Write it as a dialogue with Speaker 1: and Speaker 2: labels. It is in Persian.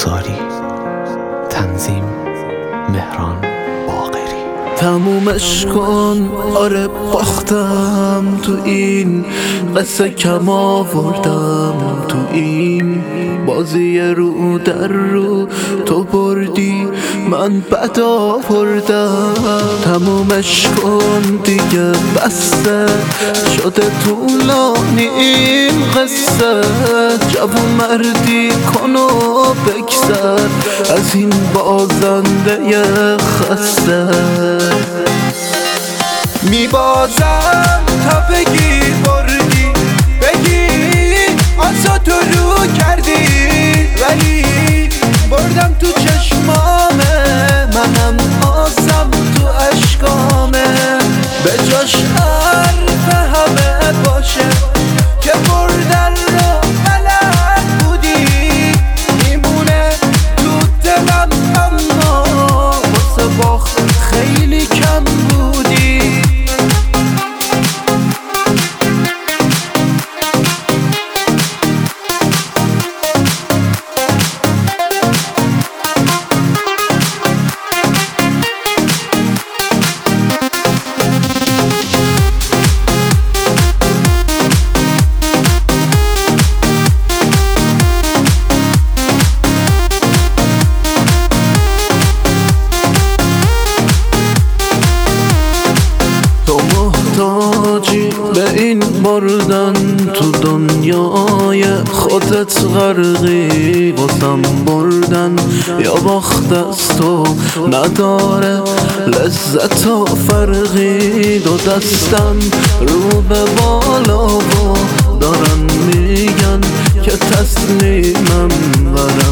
Speaker 1: رادیوسازی تنظیم مهران باقری.
Speaker 2: تمومش کن، آره باختم تو این قصه، کم آوردم تو این بازی رو در رو، تو بردی من بد آوردم. تمومش کن دیگه، بسته شده طولانی این قصه، جوون مردی کن و بگذر از این بازنده خسته. میبازم تا بگی بردی، بگی آسا تو رو کردی، ولی بردم تو چشمامه، منم آسم تو اشکامه. به جاش حرف همه باشه که بردن رو بلد بودی، میمونه تو دلم اما واسه باخت خیلی کم بودی. به این بردن تو دنیای خودت غرقی، واسم بردن یا باخت از تو نداره لذت و فرقی. دو دستم رو به بالا و دارن میگن که تسلیمم برم